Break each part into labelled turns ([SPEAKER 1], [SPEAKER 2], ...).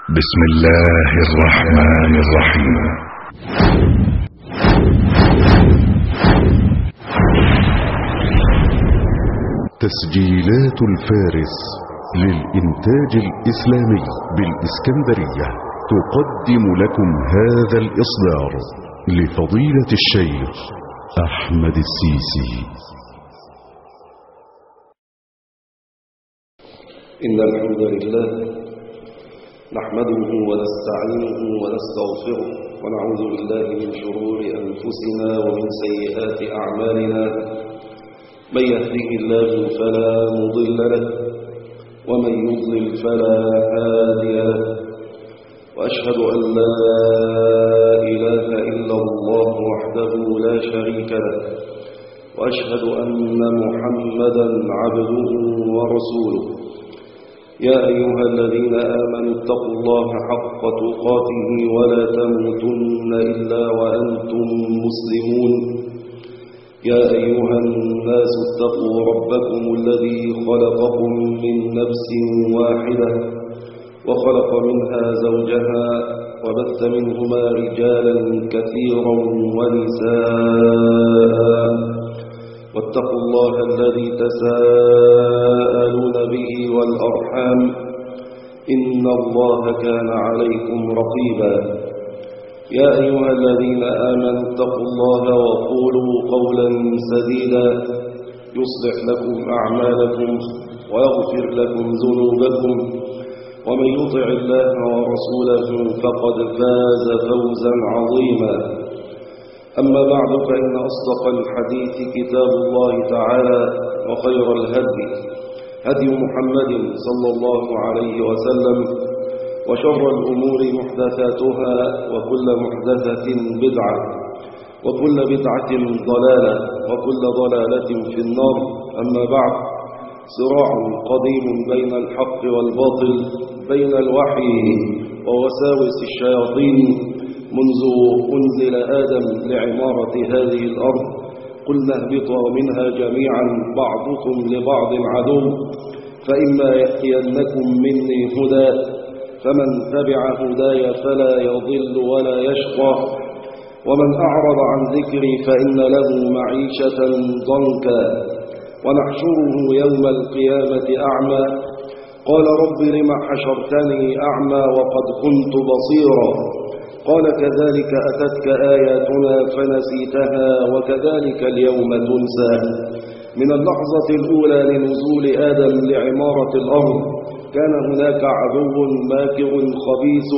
[SPEAKER 1] بسم الله الرحمن الرحيم. تسجيلات الفارس للإنتاج الإسلامي بالإسكندرية تقدم لكم هذا الإصدار لفضيلة الشيخ أحمد السيسي.
[SPEAKER 2] إن الحمد لله نحمده ونستعينه ونستغفره ونعوذ بالله من شرور أنفسنا ومن سيئات أعمالنا. من يهده الله فلا مضل له ومن يضلل فلا هادي له، وأشهد أن لا إله إلا الله وحده لا شريك له، وأشهد أن محمدا عبده ورسوله. يا أيها الذين آمنوا اتقوا الله حق تقاته ولا تموتن إلا وأنتم مسلمون. يا أيها الناس اتقوا ربكم الذي خلقكم من نفس واحدة وخلق منها زوجها وبث منهما رجالا كثيرا ونساء، واتقوا الله الذي تساءلون به والأرحام إن الله كان عليكم رقيبا. يا أيها الذين آمنوا اتقوا الله وقولوا قولا سديدا يصلح لكم أعمالكم ويغفر لكم ذنوبكم، ومن يطع الله ورسوله فقد فاز فوزا عظيما. أما بعد، فإن أصدق الحديث كتاب الله تعالى، وخير الهدي هدي محمد صلى الله عليه وسلم، وشر الأمور محدثاتها، وكل محدثة بدعة، وكل بدعة ضلالة، وكل ضلالة في النار. أما بعد، صراع قديم بين الحق والباطل، بين الوحي ووساوس الشياطين منذ أنزل آدم لعمارة هذه الأرض. قلنا اهبطوا منها جميعا بعضكم لبعض عدو، فإما يأتينكم مني هدى فمن تبع هداي فلا يضل ولا يشقى، ومن أعرض عن ذكري فإن له معيشة ضنكا ونحشره يوم القيامة أعمى. قال رب لم حشرتني أعمى وقد كنت بصيرا. قال كذلك أتتك آياتنا فنسيتها وكذلك اليوم تنسى. من اللحظة الأولى لنزول آدم لعمارة الأرض كان هناك عدو ماكر خبيث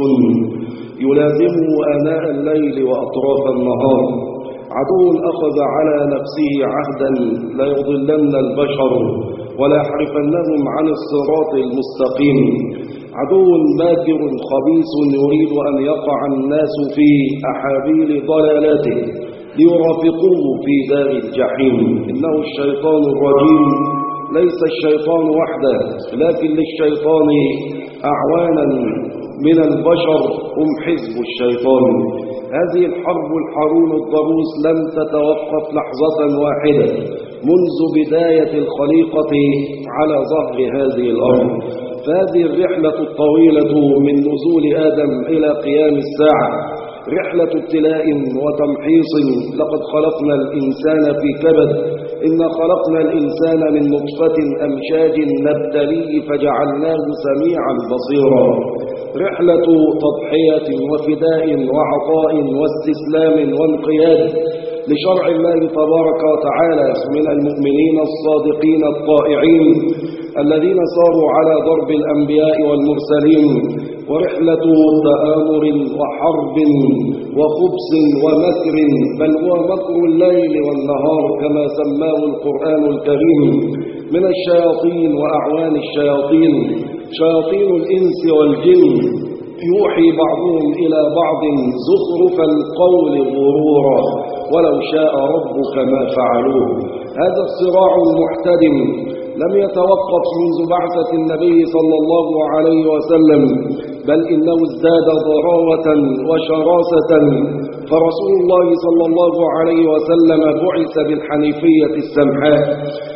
[SPEAKER 2] يلازمه آناء الليل وأطراف النهار، عدو أخذ على نفسه عهدا لا يضلن البشر ولا يحرفنهم عن الصراط المستقيم، عدو ماكر خبيث يريد أن يقع الناس في أحابيل ضلالاته ليرافقوه في دار الجحيم. إنه الشيطان الرجيم، ليس الشيطان وحده، لكن للشيطان أعوانا من البشر هم حزب الشيطان. هذه الحرب الحرون الضروس لم تتوقف لحظة واحدة منذ بداية الخليقة على ظهر هذه الأرض. فهذه الرحلة الطويلة من نزول آدم إلى قيام الساعة رحلة ابتلاء وتمحيص. لقد خلقنا الإنسان في كبد، إنا خلقنا الإنسان من نطفة أمشاج نبتليه فجعلناه سميعا بصيرا. رحلة تضحية وفداء وعطاء واستسلام وانقياد لشرع الله تبارك وتعالى من المؤمنين الصادقين الطائعين الذين ساروا على درب الأنبياء والمرسلين. ورحلة تآمر وحرب وخبث ومكر، بل هو مكر الليل والنهار كما سماه القرآن الكريم، من الشياطين وأعوان الشياطين، شياطين الإنس والجن، يوحي بعضهم إلى بعض زخرف القول غرورا ولو شاء ربك ما فعلوه. هذا الصراع المحتدم لم يتوقف منذ بعثة النبي صلى الله عليه وسلم، بل إنه ازداد ضراوة وشراسة. فرسول الله صلى الله عليه وسلم بعث بالحنيفية السمحاء،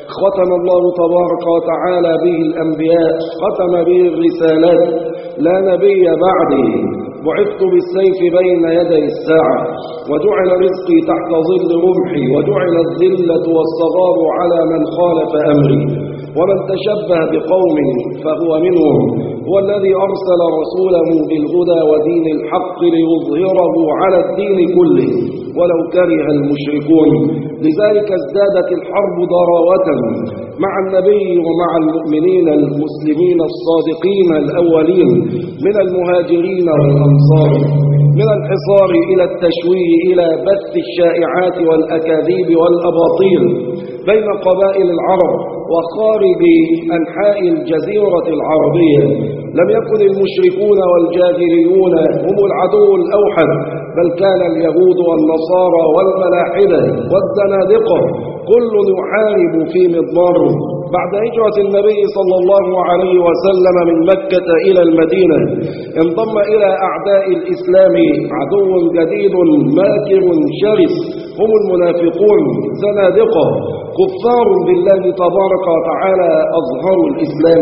[SPEAKER 2] ختم الله تبارك وتعالى به الأنبياء، ختم به الرسالات، لا نبي بعده. بعثت بالسيف بين يدي الساعة، وجعل رزقي تحت ظل رمحي، وجعل الذلة والصغار على من خالف أمري، ومن تشبه بقوم فهو منهم. هو الذي أرسل رسوله بالهدى ودين الحق ليظهره على الدين كله ولو كره المشركون. لذلك ازدادت الحرب ضراوة مع النبي ومع المؤمنين المسلمين الصادقين الأولين من المهاجرين والأنصار، من الحصار إلى التشويه إلى بث الشائعات والأكاذيب والأباطيل بين قبائل العرب وخارج أنحاء الجزيرة العربية. لم يكن المشركون والجاهليون هم العدو الأوحد، بل كان اليهود والنصارى والملاحدة والزنادقة كل يحارب في مضماره. بعد هجرة النبي صلى الله عليه وسلم من مكة إلى المدينة انضم إلى أعداء الإسلام عدو جديد ماكر شرس، هم المنافقون زنادقة كفار بالله تبارك وتعالى أظهروا الإسلام.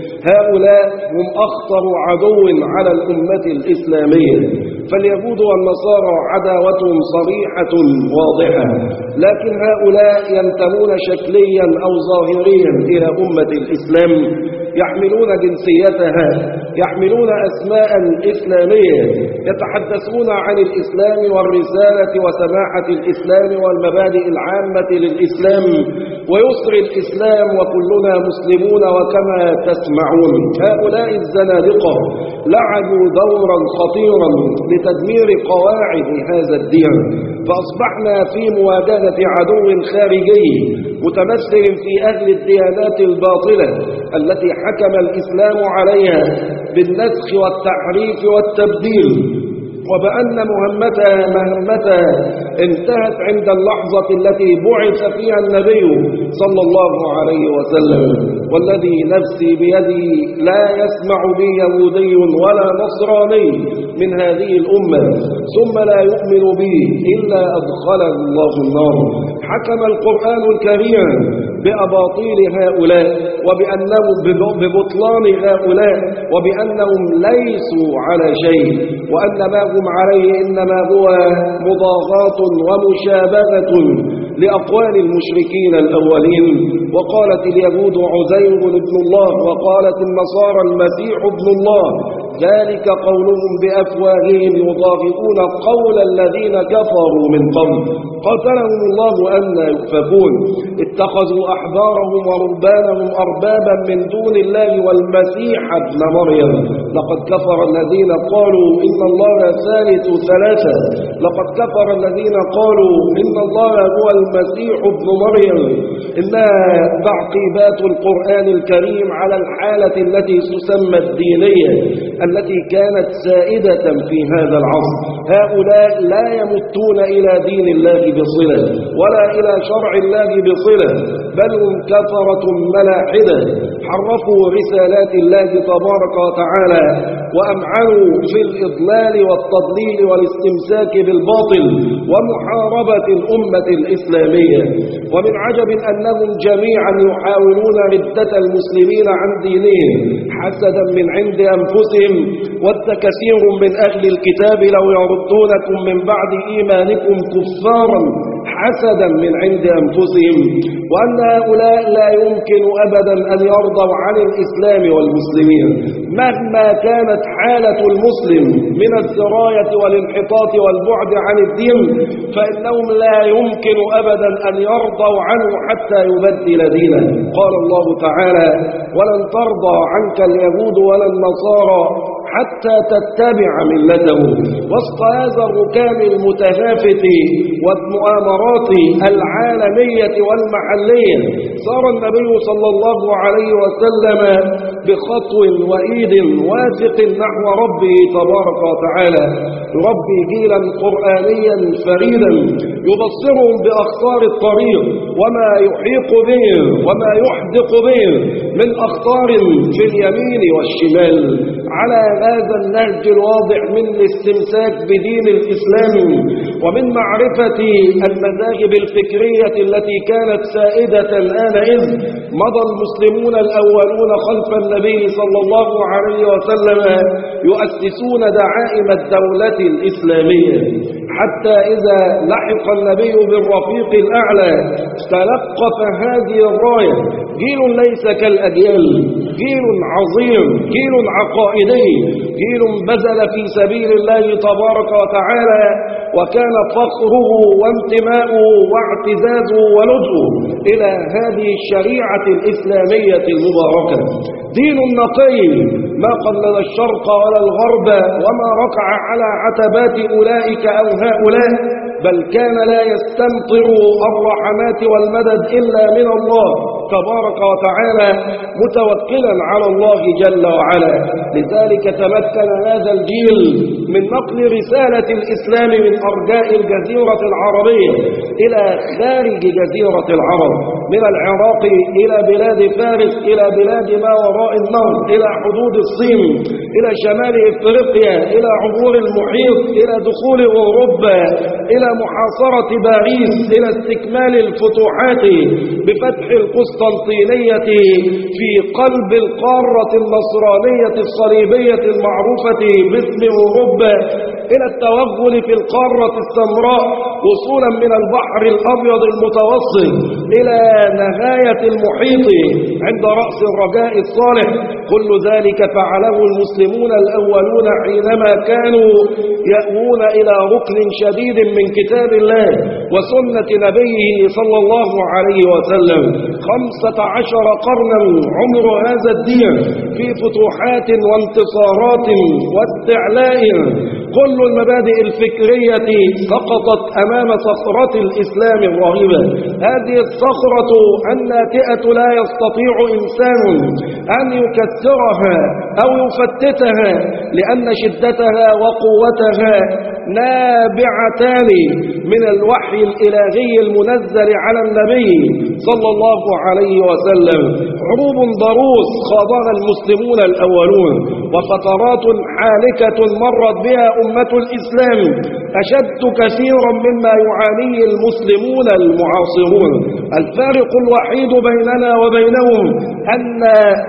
[SPEAKER 2] هؤلاء هم أخطر عدو على الأمة الإسلامية، فاليهود والنصارى عداوتهم صريحة واضحة، لكن هؤلاء ينتمون شكليا أو ظاهريا إلى أمة الإسلام، يحملون جنسيتها، يحملون أسماء إسلامية، يتحدثون عن الإسلام والرسالة وسماحة الإسلام والمبادئ العامة للإسلام ويسر الإسلام وكلنا مسلمون. وكما تسمعون هؤلاء الزنادقة لعبوا دورا خطيرا لتدمير قواعد هذا الدين، فأصبحنا في مواجهة عدو خارجي متمثل في أهل الديانات الباطلة التي حكم الإسلام عليها بالنسخ والتحريف والتبديل، وبأن مهمتها انتهت عند اللحظة التي بعث فيها النبي صلى الله عليه وسلم. والذي نفسي بيده لا يسمع بي يهودي ولا نصراني من هذه الأمة ثم لا يؤمن بي إلا أدخله الله النار. حكم القرآن الكريم بأباطيل هؤلاء وبأنهم ببطلان هؤلاء وبأنهم ليسوا على شيء، وأن ما هم عليه إنما هو مضاغاة ومشابهة لأقوال المشركين الأولين. وقالت اليهود عزير ابن الله، وقالت النصارى المسيح ابن الله، ذلك قولهم بأفواههم يضاهئون قول الذين كفروا من قبل قاتلهم الله أنى يؤفكون. اتخذوا أحبارهم ورهبانهم أربابا من دون الله والمسيح ابن مريم، لقد كفر الذين قالوا إن الله ثالث ثلاثة، لقد كفر الذين قالوا إن الله هو المسيح ابن مريم. إنها تعقيبات القرآن الكريم على الحالة التي تسمى الدينية التي كانت سائدة في هذا العصر. هؤلاء لا يمتون إلى دين الله بصلة ولا إلى شرع الله بصلة، بل هم كفرة ملاحدة حرفوا رسالات الله تبارك وتعالى وأمعنوا في الإضلال والتضليل والاستمساك بالباطل ومحاربة الأمة الإسلامية. ومن عجب أنهم جميعا يحاولون ردة المسلمين عن دينهم حسدا من عند أنفسهم، ود كثير من أهل الكتاب لو يردونكم من بعد إيمانكم كفارا حسدا من عند أنفسهم. وأن هؤلاء لا يمكن أبدا أن يرضوا عن الإسلام والمسلمين مهما كانت حالة المسلم من السراية والانحطاط والبعد عن الدين، فإنهم لا يمكن أبدا أن يرضوا عنه حتى يبدل دينه. قال الله تعالى: ولن ترضى عنك اليهود ولا النصارى حتى تتبع ملته. وسط هذا الركام المتهافت والمؤامرات العالمية والمحلية صار النبي صلى الله عليه وسلم بخطو وإيد واثق نحو ربه تبارك وتعالى. يربي جيلا قرآنيا فريدا يبصرهم بأخطار الطريق وما يحيق به وما يحدق به من أخطار في اليمين والشمال، على هذا النهج الواضح من الاستمساك بدين الإسلام ومن معرفة المذاهب الفكرية التي كانت سائدة آنئذ. مضى المسلمون الأولون خلف النبي صلى الله عليه وسلم يؤسسون دعائم الدولة الإسلامية، حتى إذا لحق النبي بالرفيق الأعلى تلقف هذه الراية جيل ليس كالأجيال، جيل عظيم، جيل عقائدي، جيل بذل في سبيل الله تبارك وتعالى، وكان فخره وانتماؤه واعتزازه ولجؤه إلى هذه الشريعة الإسلامية المباركة. دين نقي ما قلد الشرق ولا الغرب وما ركع على عتبات أولئك أو هؤلاء، بل كان لا يستمطر الرحمات والمدد إلا من الله تبارك وتعالى، متوكلا على الله جل وعلا. لذلك تمكن هذا الجيل من نقل رسالة الإسلام من أرجاء الجزيرة العربية إلى خارج جزيرة العرب، من العراق إلى بلاد فارس، إلى بلاد ما وراء النهر، إلى حدود الصين، إلى شمال إفريقيا، إلى عبور المحيط، إلى دخول أوروبا، إلى محاصرة باريس، إلى استكمال الفتوحات بفتح القسطنطينية في قلب القارة النصرانية الصليبية المعروفة باسم أوروبا، إلى التوغل في القارة السمراء وصولا من البحر الأبيض المتوسط إلى نهاية المحيط عند رأس الرجاء الصالح. كل ذلك فعله المسلمون الأولون حينما كانوا يأوون إلى ركن شديد من كتاب الله وسنة نبيه صلى الله عليه وسلم. 15 قرنا عمر هذا الدين في فتوحات وانتصارات واستعلاء. كل المبادئ الفكرية سقطت أمام صخرة الإسلام الرهيبة. هذه الصخرة الناتئة لا يستطيع إنسان أن يكسرها أو يفتتها، لأن شدتها وقوتها نابعتان من الوحي الإلهي المنزل على النبي صلى الله عليه وسلم. حروب ضروس خاضها المسلمون الأولون، وفترات حالكة مرت بها أمة الإسلام أشد كثيرا مما يعانيه المسلمون المعاصرون. الفارق الوحيد بيننا وبينهم أن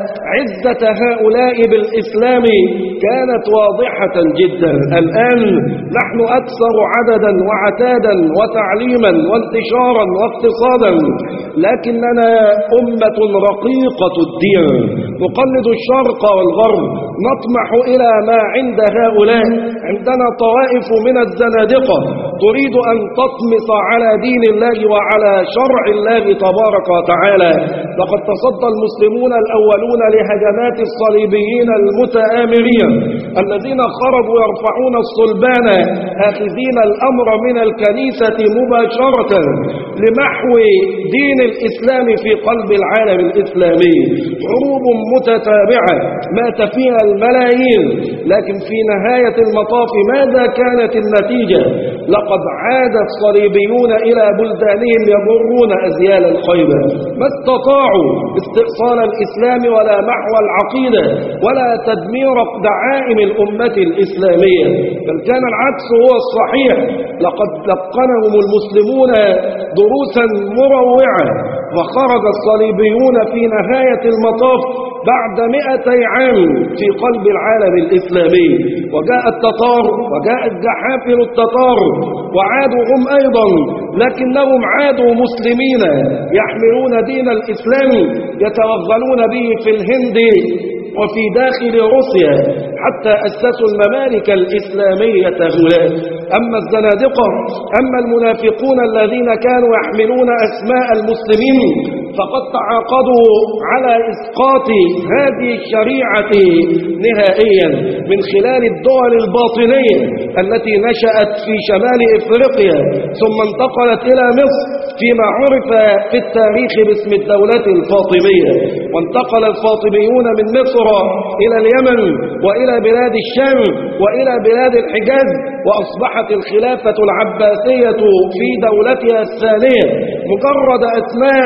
[SPEAKER 2] عزة هؤلاء بالإسلام كانت واضحة جدا. الآن نحن أكثر عددا وعتادا وتعليما وانتشارا واقتصادا، لكننا أمة رقيقة الدين نقلد الشرق والغرب، نطمح إلى ما عند هؤلاء. عندنا طوائف من الزنادقة تريد أن تطمس على دين الله وعلى شرع الله تبارك وتعالى. لقد تصدى المسلمون الأولون لهجمات الصليبيين المتآمرين الذين خرجوا يرفعون الصلبان آخذين الأمر من الكنيسة مباشرة لمحو دين الإسلام في قلب العالم الإسلامي. حروب متتابعة مات فيها الملايين، لكن في نهاية المطاف ماذا كانت النتيجة؟ لقد عاد الصليبيون إلى بلدانهم يجرون أزيال الخيبة، ما استطاعوا استئصال الإسلام ولا محو العقيدة ولا تدمير دعائم الأمة الإسلامية، بل كان العكس هو الصحيح. لقد لقنهم المسلمون دروسا مروعة، وخرج الصليبيون في نهاية المطاف بعد 200 عام في قلب العالم الإسلامي. وجاء التتار وجاءت جحافل التتار وعادوا هم أيضا، لكنهم عادوا مسلمين يحملون دين الإسلام يتوغلون به في الهند وفي داخل روسيا حتى أسسوا الممالك الإسلامية هناك. أما الزنادقة، أما المنافقون الذين كانوا يحملون أسماء المسلمين فقد تعاقدوا على إسقاط هذه الشريعة نهائيا. من خلال الدول الباطنية التي نشأت في شمال إفريقيا ثم انتقلت إلى مصر فيما عرف في التاريخ باسم الدولة الفاطمية. وانتقل الفاطميون من مصر إلى اليمن وإلى بلاد الشام وإلى بلاد الحجاز، وأصبحت الخلافة العباسية في دولتها الثانية مجرد أسماء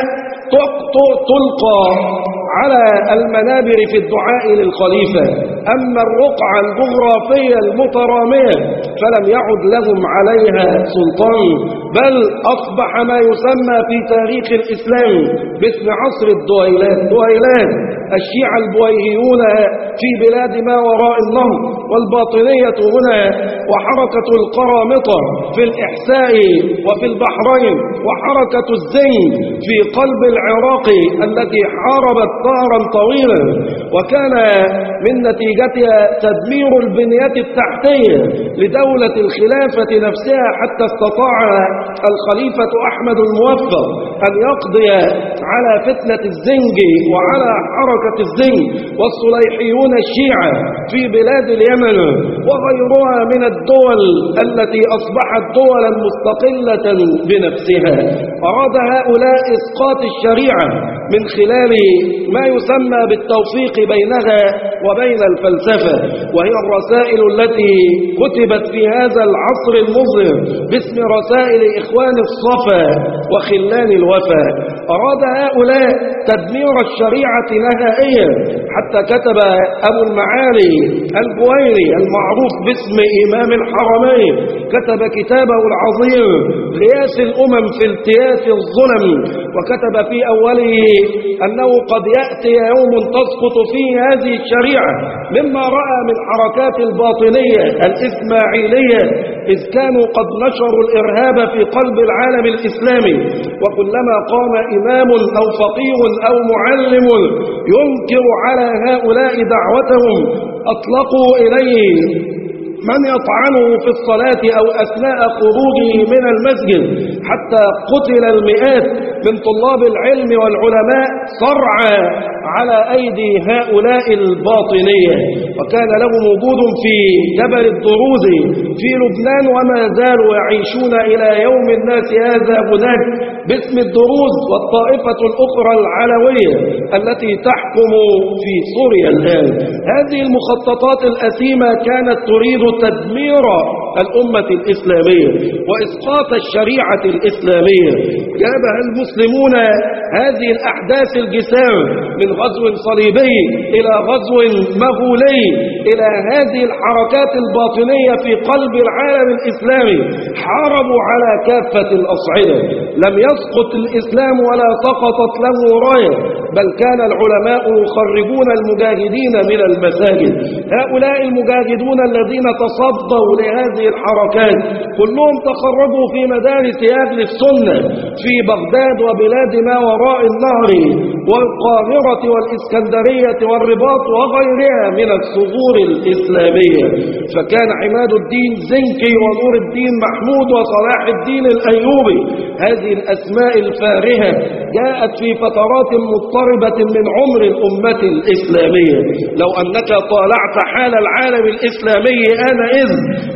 [SPEAKER 2] تلقى على المنابر في الدعاء للخليفة. أما الرقعة الجغرافية المترامية فلم يعد لهم عليها سلطان، بل أصبح ما يسمى في تاريخ الإسلام باسم عصر الدويلات. الشيعة البويهيون في بلاد ما وراء النهر، والباطنية هنا، وحركة القرامطة في الإحساء وفي البحرين، وحركة الزين في قلب العراق التي حاربت ظهرا طويلا، وكان من نتيجتها تدمير البنية التحتية لدولة الخلافة نفسها، حتى استطاع الخليفة أحمد الموفق أن يقضي على فتنة الزنج وعلى حركة الزنج والصليحيون الشيعة في بلاد اليمن وغيرها من الدول التي أصبحت دولا مستقلة بنفسها. أراد هؤلاء إسقاط الشريعة من خلال ما يسمى بالتوفيق بينها وبين الفلسفة، وهي الرسائل التي كتبت في هذا العصر المظلم باسم رسائل إخوان الصفا وخلان الوفا. أراد هؤلاء تدمير الشريعة نهائيا، حتى كتب أبو المعالي البويري المعروف باسم إمام الحرمين، كتب كتابه العظيم غياث الأمم في التياس الظلم، وكتب في أوله أنه قد يأتي يوم تسقط فيه هذه الشريعة، مما رأى من حركات الباطنية الإسماعيلية إذ كانوا قد نشروا الإرهاب في قلب العالم الإسلامي. وكلما قام إمام أو فقيه أو معلم ينكر على هؤلاء دعوتهم أطلقوا إليه من يطعنه في الصلاة أو أثناء خروجه من المسجد، حتى قتل المئات من طلاب العلم والعلماء صرعى على أيدي هؤلاء الباطنية. وكان لهم وجود في جبل الدروز في لبنان، وما زالوا يعيشون إلى يوم الناس هذا هناك باسم الدروز، والطائفة الأخرى العلوية التي تحكم في سوريا الآن. هذه المخططات الأثيمة كانت تريد تدمير الأمة الإسلامية وإسقاط الشريعة الإسلامية. جابها المسلمون هذه الأحداث الجسام من غزو صليبي إلى غزو مغولي إلى هذه الحركات الباطنية في قلب العالم الإسلامي. حاربوا على كافة الأصعدة، لم يسقط الإسلام ولا سقطت له راية، بل كان العلماء يخرجون المجاهدين من المساجد. هؤلاء المجاهدون الذين تصدوا لهذه الحركات كلهم تخرجوا في مدارس أهل السنة في بغداد وبلاد ما وراء النهر والقاهرة والإسكندرية والرباط وغيرها من الثغور الإسلامية. فكان عماد الدين زنكي ونور الدين محمود وصلاح الدين الأيوبي، هذه الأسماء الفارهة جاءت في فترات مضطربة من عمر الأمة الإسلامية. لو أنك طالعت حال العالم الإسلامي آنئذ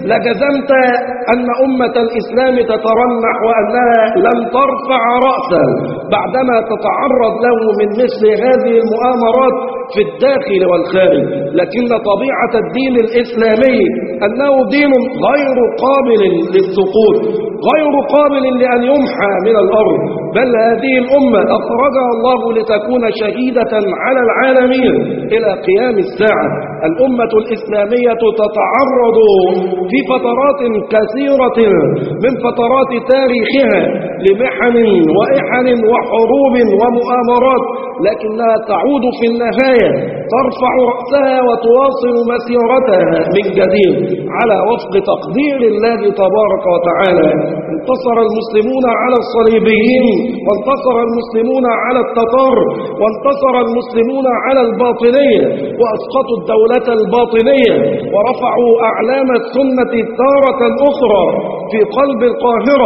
[SPEAKER 2] لجزمت أن أمة الإسلام تترنح وأنها لم ترفع رأسا بعدما تتعرض له من مثل هذه المؤامرات في الداخل والخارج. لكن طبيعة الدين الإسلامي أنه دين غير قابل للسقوط، غير قابل لأن يمحى من الأرض، بل هذه الأمة أخرجها الله لتكون شهيدة على العالمين إلى قيام الساعة. الأمة الإسلامية تتعرض في فترات كثيرة من فترات تاريخها لمحن وإحن وحروب ومؤامرات، لكنها تعود في النهاية ترفع رأسها وتواصل مسيرتها من جديد على وفق تقدير الله تبارك وتعالى. انتصر المسلمون على الصليبيين، وانتصر المسلمون على التتار، وانتصر المسلمون على الباطنية، وأسقطوا الدولة الباطنية ورفعوا أعلام السنة تارة أخرى في قلب القاهرة.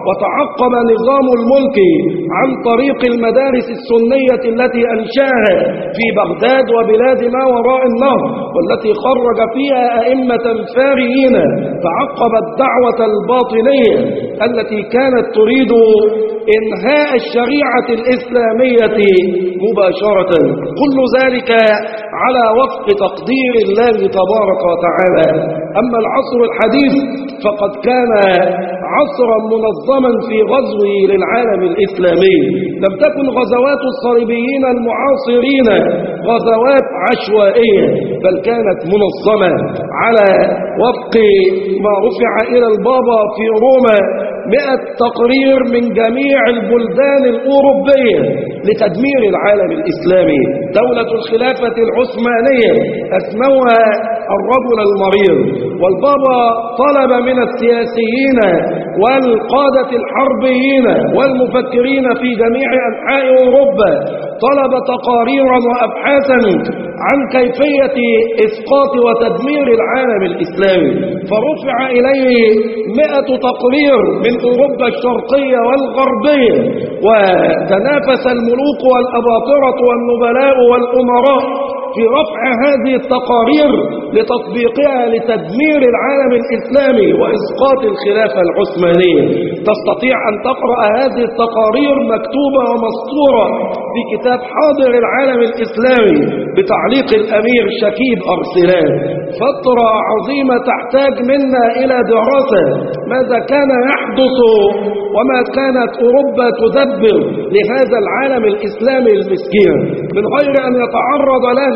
[SPEAKER 2] وتعقب نظام الملك عن طريق المدارس السنية التي أنشأها في بغداد وبلاد ما وراء النهر، والتي خرج فيها أئمة فارغين، تعقب الدعوة الباطنية التي كانت تريد إنهاء الشريعة الإسلامية مباشرة. كل ذلك على وفق تقدير الله تبارك وتعالى. أما العصر الحديث فقد كان عصرا منظما في غزوه للعالم الإسلامي. لم تكن غزوات الصليبيين المعاصرين غزوات عشوائية، بل كانت منظمة على وفق ما رفع إلى البابا في روما 100 تقرير من جميع البلدان الأوروبية لتدمير العالم الإسلامي. دولة الخلافة العثمانية أسموها الرجل المريض، والبابا طلب من السياسيين والقادة الحربيين والمفكرين في جميع أنحاء أوروبا، طلب تقاريرا وأبحاثا عن كيفية إسقاط وتدمير العالم الإسلامي، فرفع إليه 100 تقرير من أوروبا الشرقية والغربية، وتنافس الملوك والأباطرة والنبلاء والأمراء في رفع هذه التقارير لتطبيقها لتدمير العالم الإسلامي وإسقاط الخلافة العثمانية. تستطيع أن تقرأ هذه التقارير مكتوبة ومسطورة في كتاب حاضر العالم الإسلامي بتعليق الأمير شكيب أرسلان. فترة عظيمة تحتاج منا إلى دراسة ماذا كان يحدث وما كانت أوروبا تدبر لهذا العالم الإسلامي المسكين من غير أن يتعرض لها،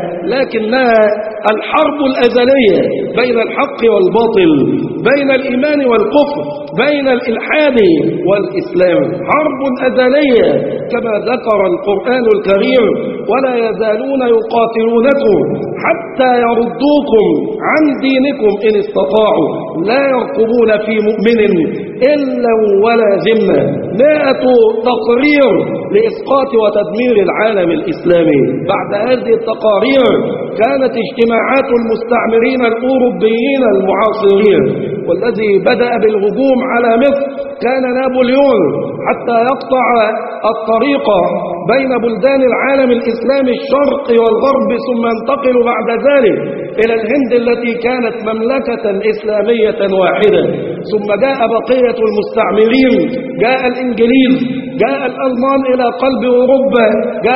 [SPEAKER 2] لكنها الحرب الأزلية بين الحق والباطل، بين الإيمان والكفر، بين الإلحاد والإسلام، حرب أزلية كما ذكر القرآن الكريم: ولا يزالون يقاتلونكم حتى يردوكم عن دينكم إن استطاعوا لا يرقبون في مؤمن إلا ولا ذمة. 100 تقرير لإسقاط وتدمير العالم الإسلامي. بعد هذه التقارير كانت اجتماعات المستعمرين الأوروبيين المعاصرين، والذي بدأ بالهجوم على مصر كان نابليون حتى يقطع الطريق بين بلدان العالم الإسلامي الشرق والغرب، ثم ينتقل بعد ذلك إلى الهند التي كانت مملكة إسلامية واحدة. ثم جاء بقية المستعمرين، جاء الإنجليز، جاء الألمان إلى قلب أوروبا،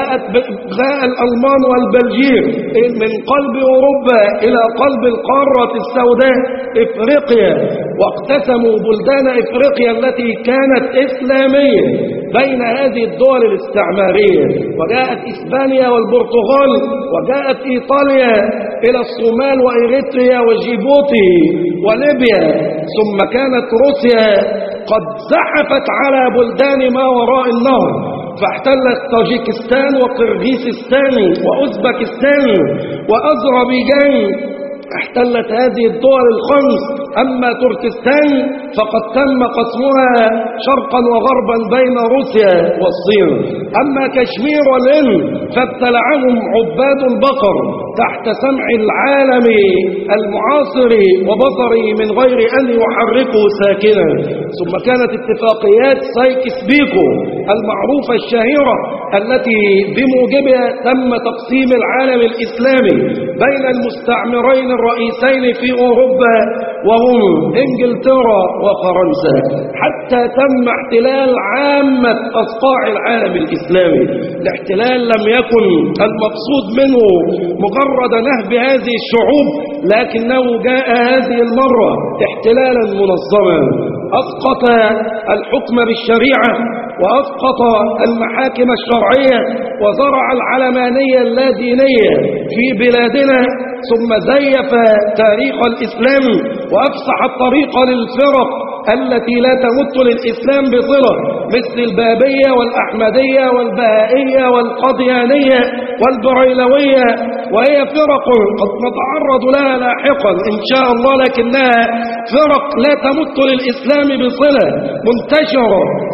[SPEAKER 2] جاء الألمان والبلجيك من قلب أوروبا إلى قلب القارة السوداء إفريقيا، واقتسموا بلدان إفريقيا التي كانت إسلامية بين هذه الدول الاستعمارية. وجاءت إسبانيا والبرتغال، وجاءت إيطاليا إلى الصومال وإريتريا وجيبوتي وليبيا، ثم كانت روسيا قد زحفت على بلدان ما وراء النهر، فاحتلت طاجيكستان وقرغيزستان وأوزبكستان وأذربيجان، احتلت هذه الدول الخمس. أما تركستان فقد تم قسمها شرقا وغربا بين روسيا والصين. أما كشمير والهند فابتلعهم عباد البقر تحت سمع العالم المعاصر وبصره من غير أن يحركوا ساكنا. ثم كانت اتفاقيات سايكس بيكو المعروفة الشهيرة التي بموجبها تم تقسيم العالم الإسلامي بين المستعمرين الرئيسين في أوروبا وهم إنجلترا وفرنسا، حتى تم احتلال عامة أصقاع العالم الإسلامي. الاحتلال لم يكن المقصود منه مجرد نهب هذه الشعوب، لكنه جاء هذه المرة احتلالا منظما، أسقط الحكم بالشريعة وأسقط المحاكم الشرعية وزرع العلمانية اللادينية في بلادنا، ثم زيف تاريخ الإسلام وأفسح الطريق للفرق التي لا تمت للإسلام بصلة، مثل البابية والأحمدية والبهائية والقديانية والبريلوية، وهي فرق قد نتعرض لها لاحقا إن شاء الله، لكنها فرق لا تمت للإسلام بصلة، منتشرة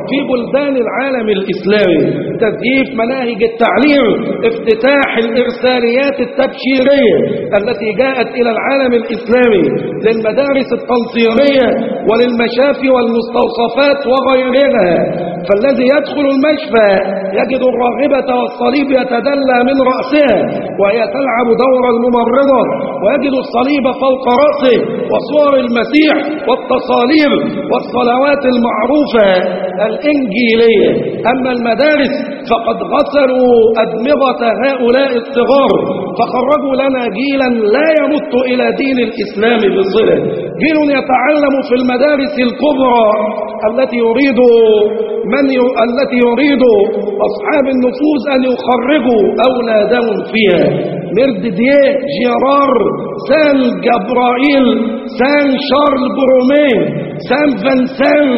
[SPEAKER 2] في بلدان العالم الإسلامي، تزييف مناهج التعليم، افتتاح الإرساليات التبشيرية التي جاءت إلى العالم الإسلامي للمدارس التنصيرية وللمشافي والمستوصفات وغيرها. فالذي يدخل المشفى يجد الراغبة والصليب يتدلى من رأسها وهي تلعب دور الممرضة، ويجد الصليب فوق رأسه وصور المسيح والتصاليب والصلوات المعروفة الإنجيلية. أما المدارس فقد غسلوا أدمغة هؤلاء الصغار فخرجوا لنا جيلا لا يمت إلى دين الإسلام بصلة، جيل يتعلم في المدارس الكبرى التي يريد أصحاب النفوذ أن يخرجوا أولادهم فيها. ميرديديه، جيرار، سان جبرائيل، سان شارل بروميه، سان فانسان،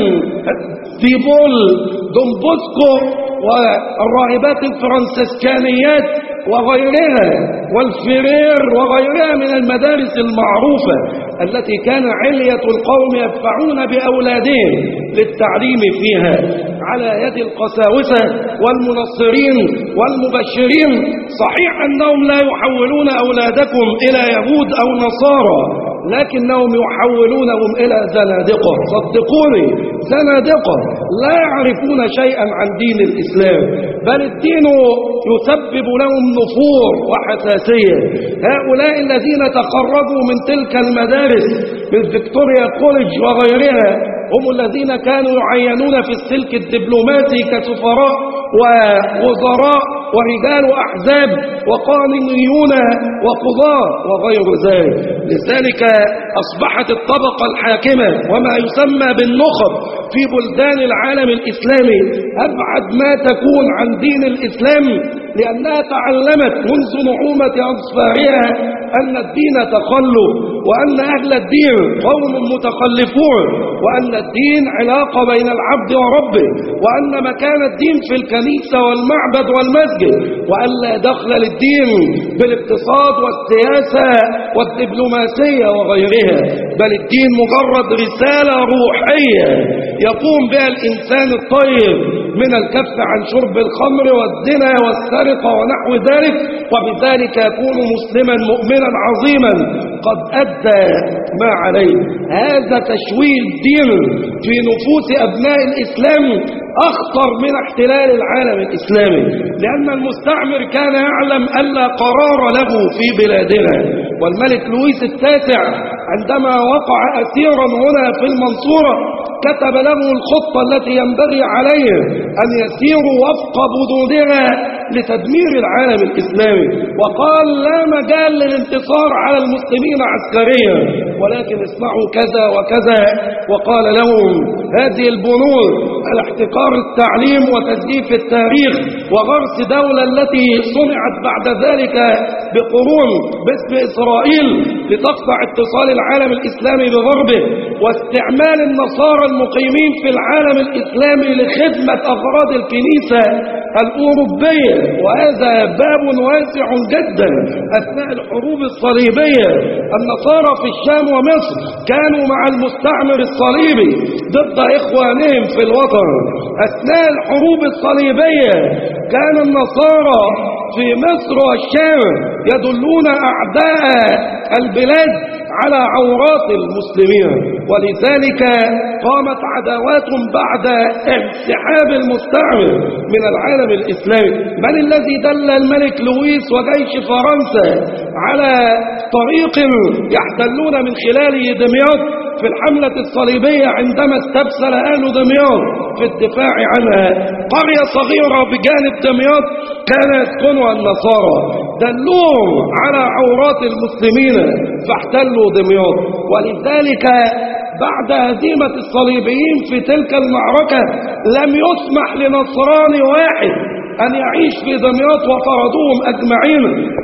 [SPEAKER 2] ديبول، دومبوسكو، والراهبات الفرنسيسكانيات وغيرها، والفرير وغيرها من المدارس المعروفة التي كان علية القوم يدفعون بأولادهم للتعليم فيها على يد القساوسة والمنصرين والمبشرين. صحيح أنهم لا يحولون أولادكم إلى يهود أو نصارى، لكنهم يحولونهم إلى زنادقة. صدقوني، زنادقة لا يعرفون شيئا عن دين الإسلام، بل الدين يسبب لهم نفور وحساسية. هؤلاء الذين تخرجوا من تلك المدارس من فيكتوريا كوليدج وغيرها هم الذين كانوا يعينون في السلك الدبلوماسي كسفراء ووزراء ورجال أحزاب وقانونيون وقضاة وغير ذلك. لذلك أصبحت الطبقة الحاكمة وما يسمى بالنخب في بلدان العالم الإسلامي أبعد ما تكون عن دين الإسلام، لأنها تعلمت منذ نعومة أظفارها أن الدين تخلف، وأن أهل الدين قوم متخلفون، وأن الدين علاقة بين العبد وربه، وأن مكان الدين في الكنيسة والمعبد والمسجد، وأن لا دخل للدين بالاقتصاد والسياسة والدبلوماسية وغيرها، بل الدين مجرد رسالة روحية يقوم بها الإنسان الطيب من الكف عن شرب الخمر والزنا والسرقة ونحو ذلك، وبذلك يكون مسلما مؤمنا عظيما قد أدى ما عليه. هذا تشويه الدين في نفوس أبناء الإسلام أخطر من احتلال العالم الإسلامي، لأن المستعمر كان يعلم ألا قرار له في بلادنا. والملك لويس التاسع عندما وقع أسيرا هنا في المنصورة كتب له الخطة التي ينبغي عليه أن يسيروا وفق بنودها لتدمير العالم الإسلامي، وقال لا مجال للانتصار على المسلمين عسكريا، ولكن اصنعوا كذا وكذا. وقال لهم هذه البنود: الاحتقار التعليم وتزييف التاريخ وغرس دولة التي صنعت بعد ذلك بقرون باسم إسرائيل لتقطع اتصال العالم الإسلامي بغربه، واستعمال النصارى المقيمين في العالم الإسلامي لخدمة أغراض الكنيسة الأوروبية. وهذا باب واسع جدا. أثناء الحروب الصليبية النصارى في الشام ومصر كانوا مع المستعمر الصليبي ضد إخوانهم في الوطن. أثناء الحروب الصليبية كان النصارى في مصر والشام يدلون أعداء البلاد على عورات المسلمين، ولذلك قامت عداوات بعد انسحاب المستعمر من العالم الإسلامي. من الذي دل الملك لويس وجيش فرنسا على طريق يحتلون من خلاله دمياط في الحملة الصليبية عندما استبسل أهل دمياط في الدفاع عنها؟ قرية صغيرة بجانب دمياط كان يسكنها النصارى، دلوهم على عورات المسلمين فاحتلوا دمياط. ولذلك بعد هزيمة الصليبيين في تلك المعركة لم يسمح لنصراني واحد أن يعيش في دمياط وطردوهم أجمعين.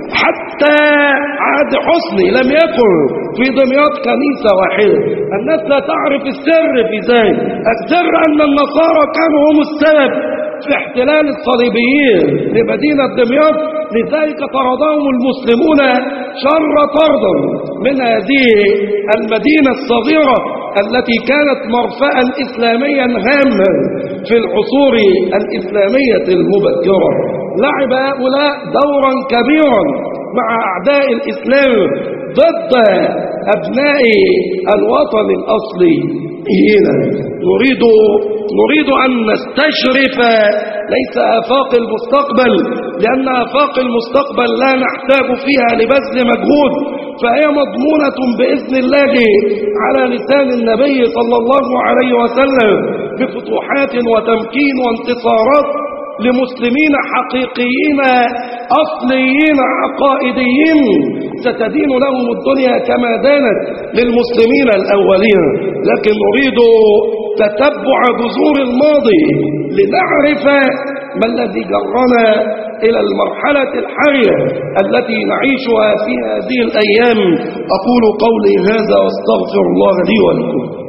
[SPEAKER 2] حتى عهد حسني لم يكن في دمياط كنيسة واحدة. الناس لا تعرف السر في ذلك. السر أن النصارى كانوا هم السبب في احتلال الصليبيين لمدينة دمياط، لذلك طردهم المسلمون شر طرد من هذه المدينة الصغيرة التي كانت مرفأ إسلاميا هاما في العصور الإسلامية المبكرة. لعب هؤلاء دورا كبيرا مع أعداء الإسلام ضد أبناء الوطن الأصلي. هنا نريد أن نستشرف ليس آفاق المستقبل، لأن آفاق المستقبل لا نحتاج فيها لبذل مجهود، فهي مضمونة بإذن الله على لسان النبي صلى الله عليه وسلم بفتوحات وتمكين وانتصارات لمسلمين حقيقيين أصليين عقائديين ستدين لهم الدنيا كما دانت للمسلمين الأولين. لكن نريد تتبع جذور الماضي لنعرف ما الذي جرنا إلى المرحلة الحالية التي نعيشها في هذه الأيام. أقول قولي هذا واستغفر الله لي ولكم.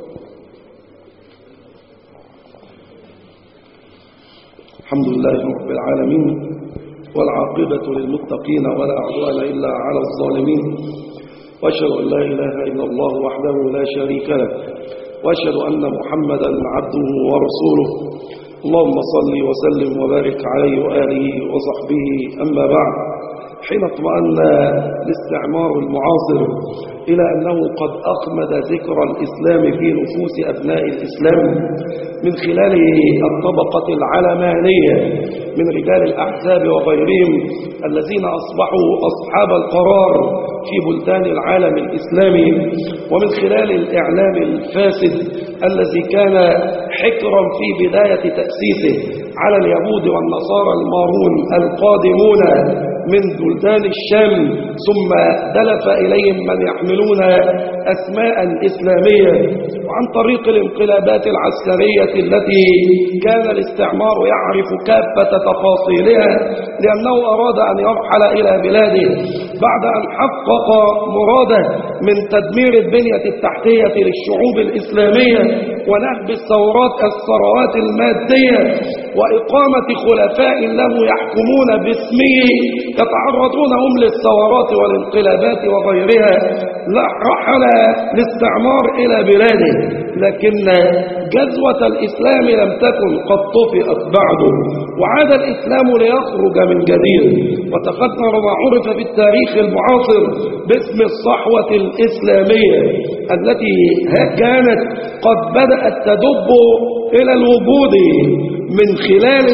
[SPEAKER 2] الحمد لله رب العالمين، والعاقبة للمتقين ولا عدوان إلا على الظالمين، وأشهد أن لا إله إلا الله وحده لا شريك له، وأشهد أن محمدا عبده ورسوله. اللهم صل وسلم وبارك عليه وآله وصحبه. أما بعد، حين اطمأن الاستعمار المعاصر إلى أنه قد أخمد ذكر الإسلام في نفوس أبناء الإسلام من خلال الطبقة العلمانية من رجال الأحزاب وغيرهم الذين أصبحوا أصحاب القرار في بلدان العالم الإسلامي، ومن خلال الإعلام الفاسد الذي كان حكرا في بداية تأسيسه على اليهود والنصارى المارون القادمون من بلدان الشام، ثم دلف إليهم من يحملون أسماء إسلامية، وعن طريق الانقلابات العسكرية التي كان الاستعمار يعرف كافة تفاصيلها، لأنه أراد أن يرحل إلى بلاده بعد أن حقق مراده من تدمير البنية التحتية للشعوب الإسلامية ونهب الثروات المادية وإقامة خلفاء له يحكمون باسمه يتعرضون هم للثورات والانقلابات وغيرها. لا رحل الاستعمار إلى بلاده، لكن جذوة الإسلام لم تكن قد طفئت بعده، وعاد الإسلام ليخرج من جديد وتفكر ما عرف في التاريخ المعاصر باسم الصحوة الإسلامية التي كانت قد بدأت تدب إلى الوجود من خلال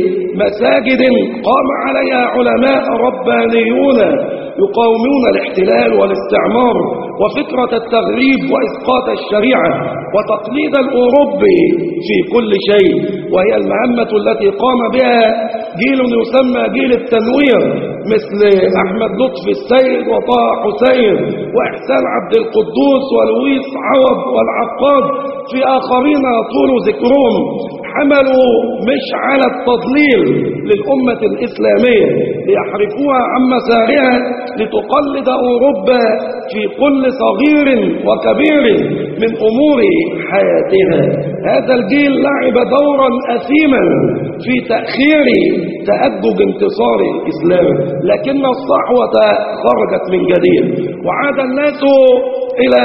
[SPEAKER 2] مساجد قام عليها علماء ربانيون يقاومون الاحتلال والاستعمار وفكرة التغريب وإسقاط الشريعة وتقليد الأوروبي في كل شيء، وهي المهمة التي قام بها جيل يسمى جيل التنوير مثل أحمد لطفي السيد وطه حسين وإحسان عبد القدوس ولويس عوض والعقاد في آخرين طول ذكرهم، حملوا مشعل التضليل للأمة الإسلامية ليحرفوها عن مسارها لتقلد أوروبا في كل صغير وكبير من أمور حياتها. هذا الجيل لعب دورا أثيما في تأخير تأجج انتصار الإسلام، لكن الصحوة خرجت من جديد وعاد الناس إلى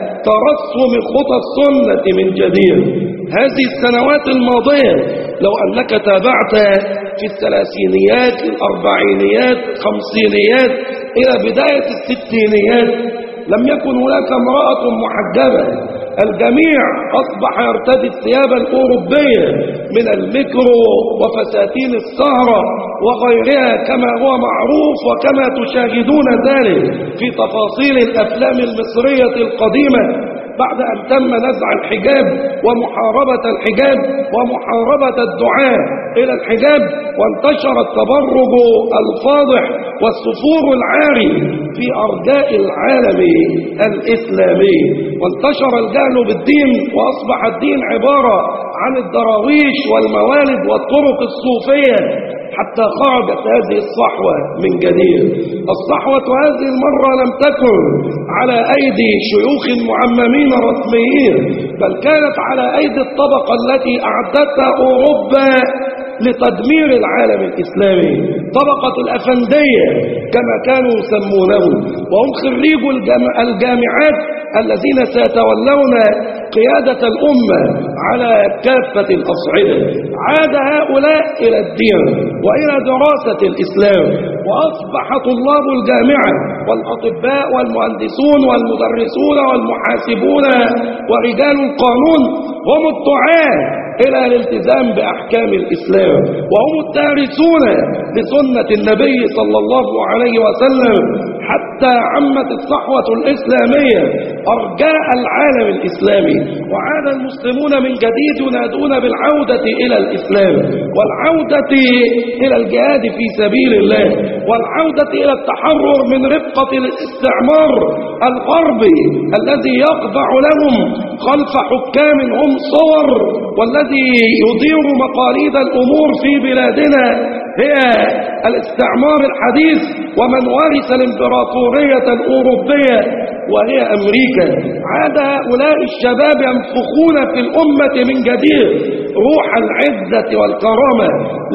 [SPEAKER 2] ترسم خطى السنة من جديد. هذه السنوات الماضية لو أنك تابعت في الثلاثينيات الأربعينيات الخمسينيات إلى بداية الستينيات لم يكن هناك امرأة محجبة، الجميع أصبح يرتدي الثياب الأوروبية من الميكرو وفساتين السهرة وغيرها كما هو معروف وكما تشاهدون ذلك في تفاصيل الأفلام المصرية القديمة. بعد أن تم نزع الحجاب ومحاربة الحجاب ومحاربة الدعاء إلى الحجاب، وانتشر التبرج الفاضح والسفور العاري في أرجاء العالم الإسلامي، وانتشر الجهل بالدين وأصبح الدين عبارة عن الدراويش والموالد والطرق الصوفية، حتى خرجت هذه الصحوة من جديد. الصحوة هذه المرة لم تكن على أيدي شيوخ معممين رسميين، بل كانت على أيدي الطبقة التي أعدتها أوروبا لتدمير العالم الإسلامي. طبقة الأفندية كما كانوا يسمونهم، وهم خريجو الجامعات الذين سيتولون قيادة الأمة على كافة الأصعدة. عاد هؤلاء إلى الدين وإلى دراسة الإسلام، وأصبح طلاب الجامعة والأطباء والمهندسون والمدرسون والمحاسبون ورجال القانون هم الدعاة إلى الالتزام بأحكام الإسلام، وهم الدارسون لسنة النبي صلى الله عليه وسلم، حتى عمت الصحوة الإسلامية أرجاء العالم الإسلامي، وعاد المسلمون من جديد ينادون بالعودة إلى الإسلام، والعودة إلى الجهاد في سبيل الله، والعودة إلى التحرر من رفقة الاستعمار الغربي الذي يخضع لهم خلف حكام هم صور، والذي يدير مقاليد الأمور في بلادنا هي الاستعمار الحديث، ومن ورث الإمبراطورية الأوروبية وهي أمريكا. عاد هؤلاء الشباب ينفخون في الأمة من جديد روح العزة والكرامة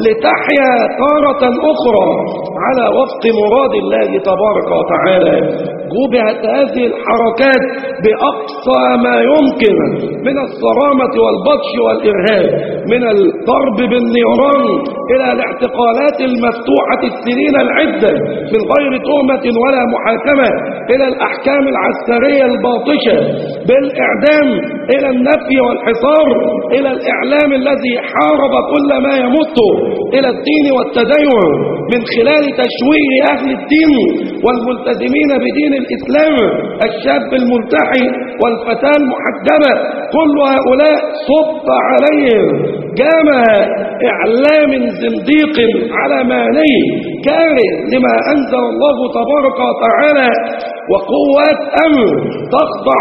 [SPEAKER 2] لتحيا تارة أخرى على وفق مراد الله تبارك وتعالى. جوبهت هذه الحركات بأقصى ما يمكن من الصرامة والبطش والإرهاب، من الضرب بالنيران إلى الاعتقالات المفتوحة السنين العدة من غير تهمة ولا محاكمة، إلى الأحكام العسكرية الباطشة بالإعدام، إلى النفي والحصار، إلى الإعلام الذي حارب كل ما يمت إلى الدين والتدين من خلال تشويه أهل الدين والملتزمين بدين الإسلام، الشاب الملتحي والفتاة المحجبة، كل هؤلاء صب عليهم جامع إعلام زنديق علماني كاره لما أنزل الله تبارك وتعالى، وقوات أمن تخضع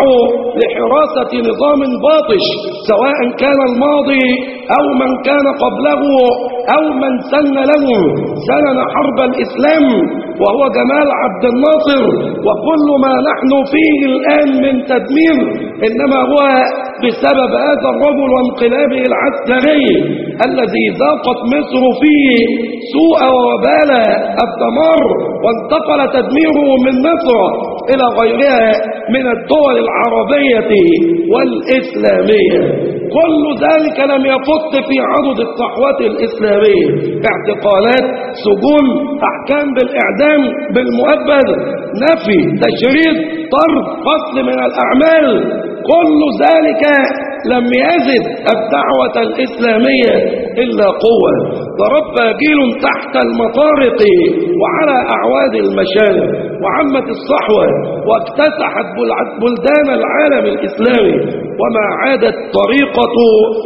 [SPEAKER 2] لحراسة نظام باطش، سواء كان الماضي أو من كان قبله أو من سن له سنن حرب الإسلام وهو جمال عبد الناصر. وكل ما نحن فيه الآن من تدمير إنما هو بسبب هذا الرجل وانقلابه العسكري الذي ذاقت مصر فيه سوء ووبال الدمار، وانتقل تدميره من مصر إلى غيرها من الدول العربية والإسلامية. كل ذلك لم يفت في عضد الصحوة الإسلامية، اعتقالات، سجون، أحكام بالإعدام، بالمؤبد، نفي، تشريد، طرد، فصل من الأعمال. كل ذلك لم يزد الدعوة الإسلامية إلا قوة. تربى جيل تحت المطارق وعلى أعواد المشارق، وعمت الصحوة واكتسحت بلدان العالم الإسلامي، وما عادت طريقة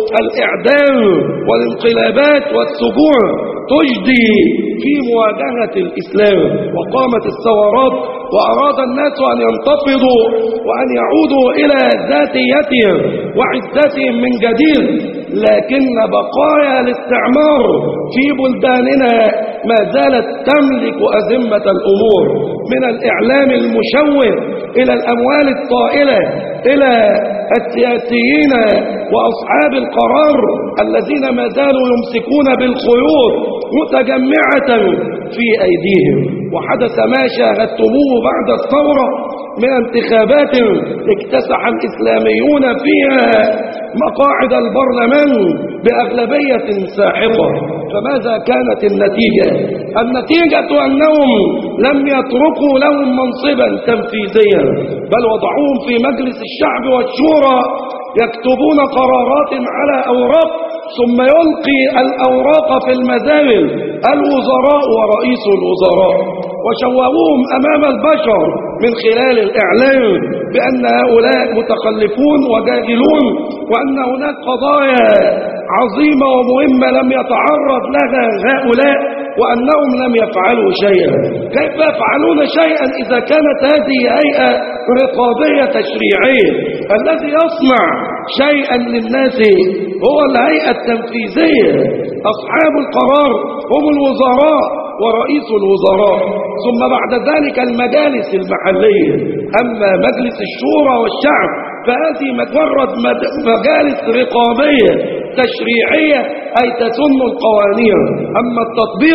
[SPEAKER 2] الإعدام والانقلابات والسجون تجدي في مواجهة الإسلام. وقامت الثورات وأراد الناس أن ينتفضوا وأن يعودوا إلى ذاتيتهم وعزتهم من جديد، لكن بقايا الاستعمار في بلداننا ما زالت تملك أزمة الأمور، من الإعلام المشوه إلى الأموال الطائلة، إلى السياسيين وأصحاب القرار الذين ما زالوا يمسكون بالخيوط متجمعة في أيديهم. وحدث ما شاهدتموه بعد الثورة من انتخابات اكتسح الإسلاميون فيها مقاعد البرلمان بأغلبية ساحقة. فماذا كانت النتيجة؟ النتيجة أنهم لم يتركوا لهم منصبا تنفيذيا، بل وضعوهم في مجلس الشعب والشورى يكتبون قرارات على أوراق، ثم يلقي الأوراق في المزابل الوزراء ورئيس الوزراء، وشوهوهم أمام البشر من خلال الإعلام بأن هؤلاء متخلفون وجاهلون، وأن هناك قضايا عظيمة ومهمة لم يتعرض لها هؤلاء، وأنهم لم يفعلوا شيئا. كيف يفعلون شيئا إذا كانت هذه هيئة رقابية تشريعية؟ الذي يصنع شيئا للناس هو الهيئة التنفيذية، أصحاب القرار هم الوزراء ورئيس الوزراء، ثم بعد ذلك المجالس المحلية. أما مجلس الشورى والشعب فهذه مجرد مجالس رقابية تشريعية، أي تسن القوانين. أما التطبيق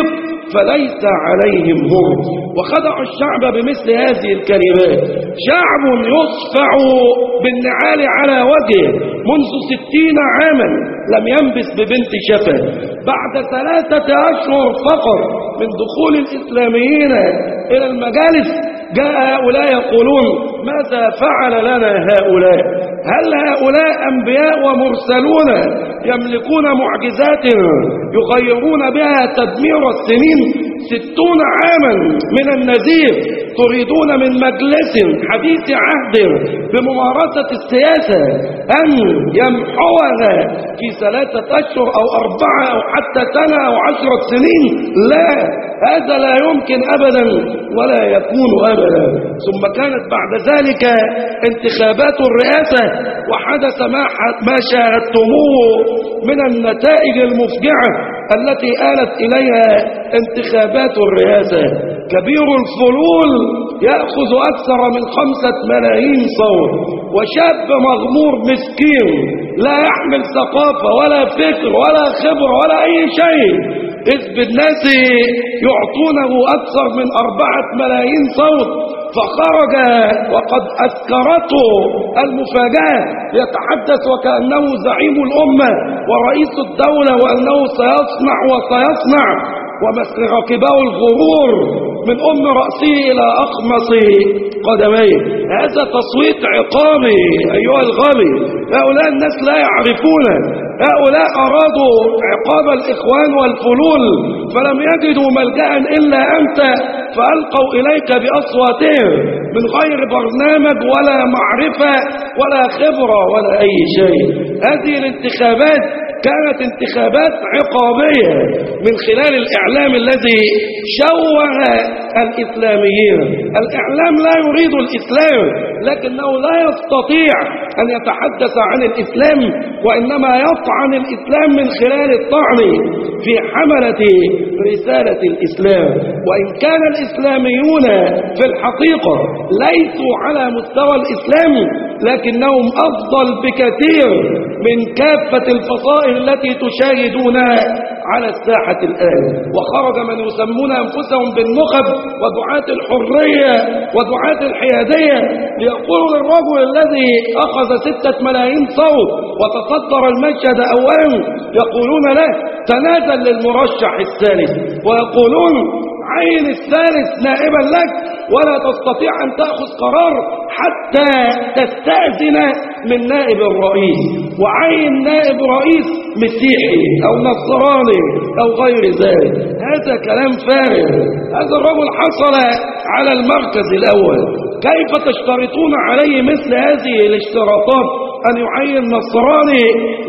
[SPEAKER 2] فليس عليهم هم. وخدعوا الشعب بمثل هذه الكلمات. شعب يصفع بالنعال على وجهه منذ 60 عاما لم ينبس ببنت شفا. بعد 3 أشهر فقط من دخول الإسلاميين إلى المجالس جاء هؤلاء يقولون ماذا فعل لنا هؤلاء؟ هل هؤلاء أنبياء ومرسلون يملكون معجزات يغيرون بها تدمير السنين؟ 60 عاما من النذير تريدون من مجلس حديث عهد بممارسة السياسة أن يمحوها في 3 أشهر أو 4 أو حتى سنة أو 10 سنين؟ لا، هذا لا يمكن أبدا ولا يكون أبدا. ثم كانت بعد ذلك انتخابات الرئاسة، وحدث ما شاهدتموه من النتائج المفجعة التي آلت إليها انتخابات الرئاسة. كبير الفلول يأخذ أكثر من 5 ملايين صوت، وشاب مغمور مسكين لا يحمل ثقافة ولا فكر ولا خبرة ولا أي شيء، إذ بالناس يعطونه أكثر من 4 ملايين صوت، فخرج وقد أذكرته المفاجأة يتحدث وكأنه زعيم الأمة ورئيس الدولة وأنه سيصنع وسيصنع، ومسرقبه الغرور من رأسه إلى أخمص قدميه. هذا تصويت عقابي أيها الغبي. هؤلاء الناس لا يعرفون، هؤلاء أرادوا عقاب الإخوان والفلول فلم يجدوا ملجأ إلا أنت، فألقوا إليك بأصواتهم من غير برنامج ولا معرفة ولا خبرة ولا أي شيء. هذه الانتخابات كانت انتخابات عقابية من خلال الإعلام الذي شوه الإسلاميين. الإعلام لا يريد الإسلام، لكنه لا يستطيع أن يتحدث عن الإسلام، وإنما يطعن الإسلام من خلال الطعن في حملة رسالة الإسلام. وإن كان الإسلاميون في الحقيقة ليسوا على مستوى الإسلام، لكنهم أفضل بكثير من كافة الفصائل التي تشاهدونها على الساحة الآن. وخرج من يسمون أنفسهم بالنخب ودعاة الحرية ودعاة الحيادية ليقولوا للرجل الذي أخذ 6 ملايين صوت وتصدر المشهد أولا، يقولون له تنازل للمرشح الثالث، ويقولون عين الثالث نائبا لك ولا تستطيع أن تأخذ قرار حتى تستأذن من نائب الرئيس، وعين نائب رئيس مسيحي أو نصراني أو غير ذلك. هذا كلام فارغ. هذا الرجل حصل على المركز الأول، كيف تشترطون عليه مثل هذه الاشتراطات؟ أن يعين نصراني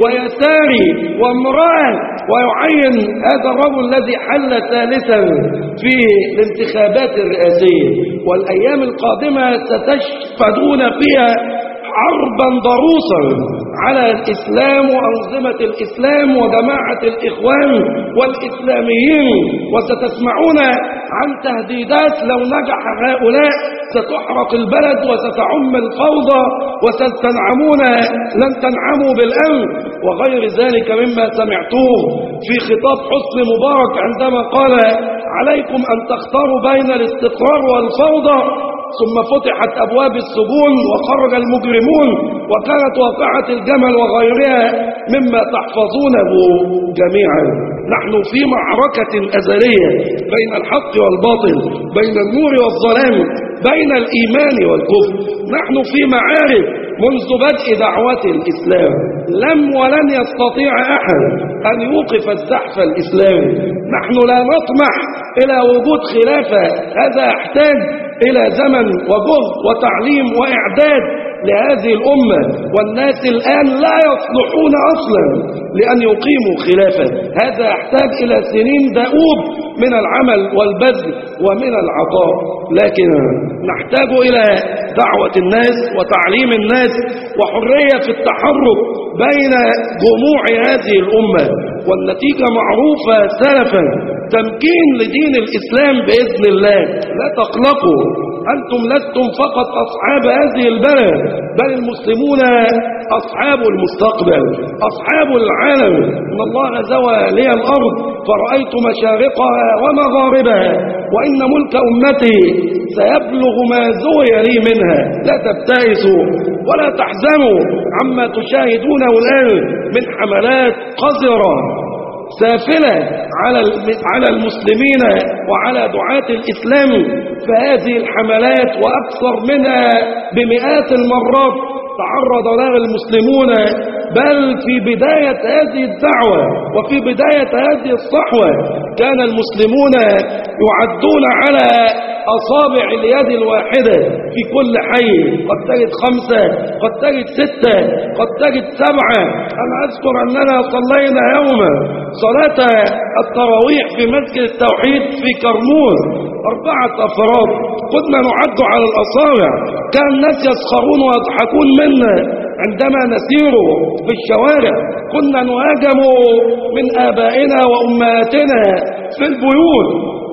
[SPEAKER 2] ويساري وامرأة، ويعين هذا الرجل الذي حل ثالثا في الانتخابات الرئاسية. والأيام القادمة ستشهدون فيها حربا ضروسا على الإسلام وأنظمة الإسلام وجماعة الإخوان والإسلاميين، وستسمعون عن تهديدات لو نجح هؤلاء ستحرق البلد وستعم الفوضى وستنعمون لن تنعموا بالأمن وغير ذلك مما سمعتوه في خطاب حسني مبارك عندما قال عليكم أن تختاروا بين الاستقرار والفوضى، ثم فتحت أبواب السجون وخرج المجرمون، وكانت واقعة الجمل وغيرها مما تحفظونه جميعا. نحن في معركة أزلية بين الحق والباطل، بين النور والظلام، بين الإيمان والكفر. نحن في معارك منذ بدء دعوة الإسلام. لم ولن يستطيع أحد أن يوقف الزحف الإسلامي. نحن لا نطمح إلى وجود خلافة، هذا يحتاج إلى زمن وجهد وتعليم وإعداد لهذه الأمة، والناس الآن لا يصلحون أصلا لأن يقيموا خلافة. هذا يحتاج إلى سنين دؤوب من العمل والبذل ومن العطاء، لكن نحتاج إلى دعوة الناس وتعليم الناس وحرية في التحرك بين جموع هذه الأمة، والنتيجة معروفة سلفا: تمكين لدين الإسلام بإذن الله. لا تقلقوا، أنتم لستم فقط أصحاب هذه البلد، بل المسلمون أصحاب المستقبل، أصحاب العالم. إن الله زوى لي الأرض فرأيت مشارقها ومغاربها، وإن ملك أمتي سيبلغ ما زوي لي منها. لا تبتئسوا ولا تحزنوا عما تشاهدونه الآن من حملات قذرة سافلة على المسلمين وعلى دعاة الإسلام. فهذه الحملات وأكثر منها بمئات المرات تعرض لها المسلمون، بل في بداية هذه الدعوة وفي بداية هذه الصحوة كان المسلمون يعدون على أصابع اليد الواحدة في كل حي، قد تجد 5، قد تجد 6، قد تجد 7. أنا أذكر أننا صلينا يوما صلاة التراويح في مسجد التوحيد في كرموز، 4 أفراد كنا نعد على الأصابع. كان الناس يسخرون ويضحكون منا عندما نسير في الشوارع. كنا نهاجم من آبائنا وأمهاتنا في البيوت،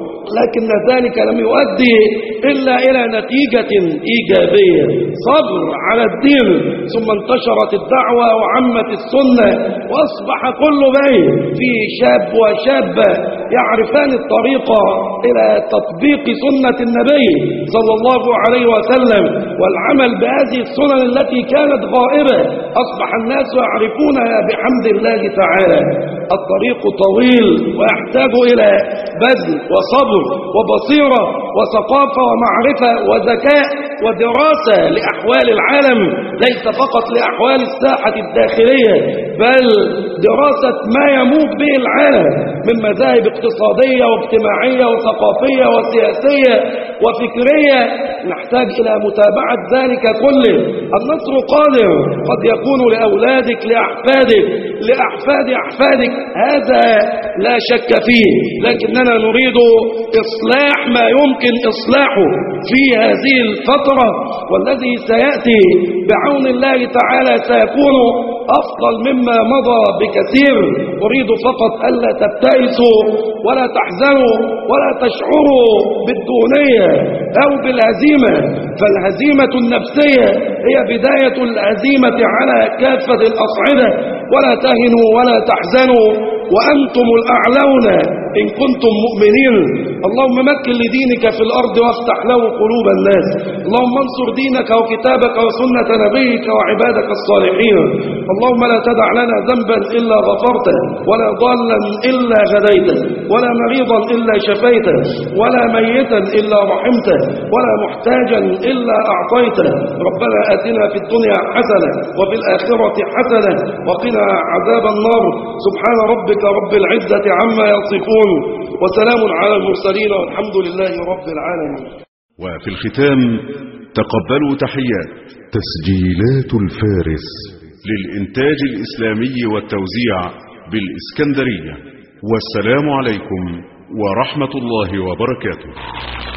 [SPEAKER 2] لكن ذلك لم يؤدي إلا إلى نتيجة إيجابية، صبر على الدين. ثم انتشرت الدعوة وعمت السنة، وأصبح كل بيت فيه شاب وشابة يعرفان الطريق إلى تطبيق سنة النبي صلى الله عليه وسلم والعمل بهذه السنن التي كانت غائبة. أصبح الناس يعرفونها بحمد الله تعالى. الطريق طويل ويحتاج إلى بذل وصبر وبصيرة وثقافة ومعرفة وذكاء ودراسة لأحوال العالم، ليس فقط لأحوال الساحة الداخلية، بل دراسة ما يموج به العالم من مذاهب اقتصادية واجتماعية وثقافية وسياسية وفكرية. نحتاج إلى متابعة ذلك كله. النصر قادم، قد يكون لأولادك، لأحفادك، لأحفاد أحفادك، هذا لا شك فيه، لكننا نريد إصلاح ما يمكن إصلاحه في هذه الفترة، والذي سيأتي بعون الله تعالى سيكون أفضل مما مضى بكثير. أريد فقط ألا تبتئسوا ولا تحزنوا ولا تشعروا بالدونية أو بالهزيمة، فالهزيمة النفسية هي بداية الهزيمة على كافة الأصعدة. ولا تهنوا ولا تحزنوا وأنتم الأعلون إن كنتم مؤمنين. اللهم مكن لدينك في الأرض وافتح له قلوب الناس. اللهم انصر دينك وكتابك وسنة نبيك وعبادك الصالحين. اللهم لا تدع لنا ذنبا إلا غفرته، ولا ضالا إلا هديته، ولا مريضا إلا شفيته، ولا ميتا إلا رحمته، ولا محتاجا إلا أعطيته. ربنا آتنا في الدنيا حسنة وفي الآخرة حسنة وقنا عذاب النار. سبحان ربك رب العزة عما يصفون، وسلام على المرسلين والحمد لله رب العالمين.
[SPEAKER 1] وفي الختام تقبلوا تحيات تسجيلات الفارس للإنتاج الإسلامي والتوزيع بالإسكندرية. والسلام عليكم ورحمة الله وبركاته.